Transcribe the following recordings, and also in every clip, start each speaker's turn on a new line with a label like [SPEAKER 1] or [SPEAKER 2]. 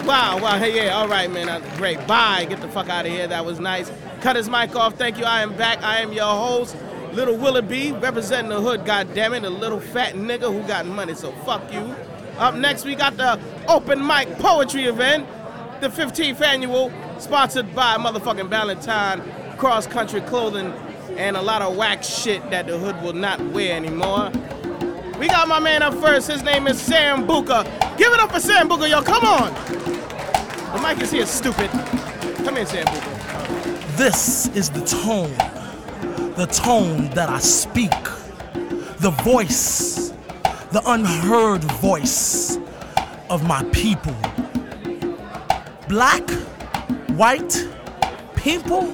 [SPEAKER 1] Wow, hey, yeah, all right, man, great. Bye, get the fuck out of here, that was nice. Cut his mic off, thank you, I am back. I am your host, Little Willoughby, representing the hood, goddammit, a little fat nigga who got money, so fuck you. Up next, we got the open mic poetry event, the 15th annual, sponsored by motherfucking Valentine, Cross Country Clothing, and a lot of whack shit that the hood will not wear anymore. We got my man up first, his name is Sam Buka. Give it up for Sam Buka, yo, come on! The mic is here, stupid. Come in, Sam Buka.
[SPEAKER 2] This is the tone that I speak, the voice, the unheard voice of my people. Black, white, purple,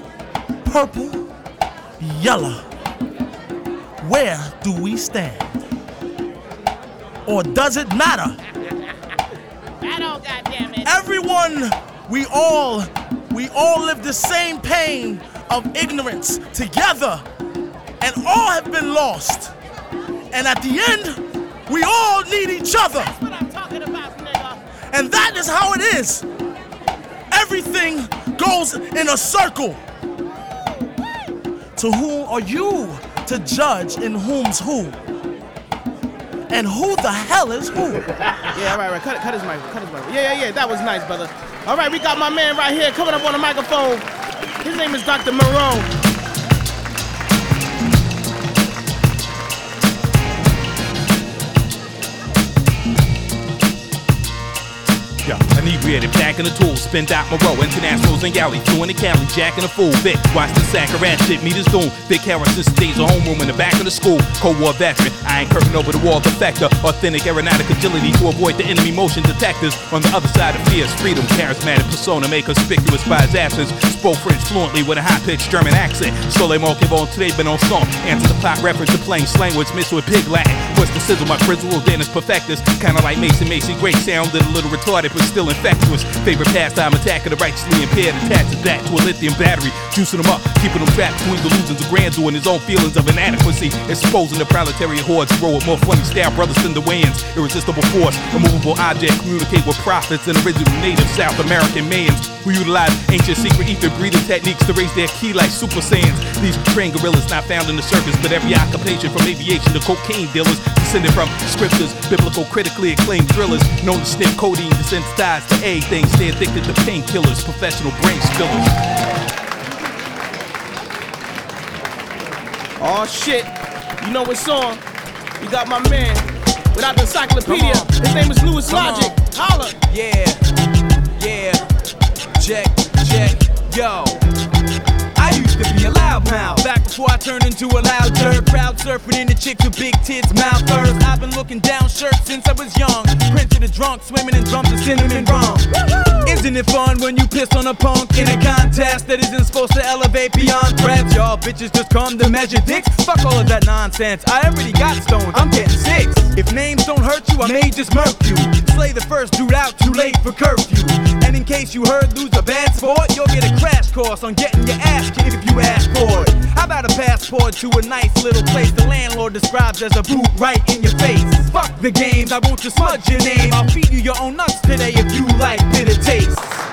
[SPEAKER 2] yellow. Where do we stand? Or does it matter?
[SPEAKER 1] I don't, goddammit.
[SPEAKER 2] Everyone, we all live the same pain of ignorance together, and all have been lost. And at the end, we all need each other.
[SPEAKER 1] That's what I'm talking about, nigga.
[SPEAKER 2] And that is how it is. Everything goes in a circle. To whom are you to judge in whom's who? And who the hell is who?
[SPEAKER 1] Yeah, all right, cut his mic. Yeah, that was nice, brother. All right, we got my man right here coming up on the microphone. His name is Dr. Moreau.
[SPEAKER 3] Inebriated, back in the tools, spin out my row, internationals and galley, fluent in Cali, jacking a fool, Vic, watch the sack of rat shit, meet his doom, Vic Harris since the days of homeroom in the back of the school, Cold War veteran, I ain't curtain over the wall defector, authentic aeronautic agility to avoid the enemy motion detectors, on the other side of fierce freedom, charismatic persona, made conspicuous by his absence, spoke French fluently with a high-pitched German accent, Soleil Monkey-Bone today been on song, answer the pop reference to plain slang words mixed with pig Latin, what's the sizzle, my frizzle, Dennis perfectus, kinda like Macy, great sounded a little retarded, but still infectious. Favorite pastime, attacking the righteously impaired, attaches that to a lithium battery, juicing them up, keeping them trapped between delusions of grandeur and his own feelings of inadequacy, exposing the proletariat hordes who roll with more funny style brothers than the Wayans, irresistible force, immovable object, communicate with prophets and original native South American mans who utilize ancient secret ether breathing techniques to raise their key like super saiyans. These trained gorillas not found in the circus, but every occupation from aviation to cocaine dealers, descended from scriptures, biblical critically acclaimed thrillers, known to sniff codeine, desensitized to everything, stay addicted to painkillers, professional brain spillers.
[SPEAKER 1] Oh shit, you know what's on. You got my man without the encyclopedia. His name is Louis Logic. Holla.
[SPEAKER 4] Yeah, check, yo. I used to be a loudmouth back before I turned into a loud jerk. Proud surfing into chicks with big tits, mouth first. I've been looking down shirts since I was young. Prince of the drunk, swimming in drums of cinnamon rum. Isn't it fun when you piss on a punk in a contest that isn't supposed to elevate beyond threats? Y'all bitches just come to measure dicks. Fuck all of that nonsense. I already got stoned. I'm getting 6. If names don't hurt you, I may just murk you. Slay the first dude out, too late for curfew. And in case you heard lose a bad sport, you'll get a crash course on getting your ass kicked if you ask for it. How about a passport to a nice little place the landlord describes as a boot right in your face? Fuck the games, I won't just smudge your name. I'll feed you your own nuts today if you like bitter taste.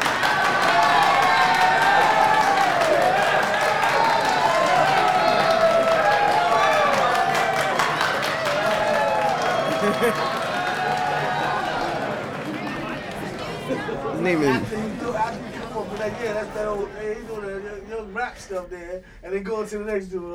[SPEAKER 1] Name it.
[SPEAKER 5] Yeah, that's that old, he's doing the young rap stuff there, and then going to the next dude.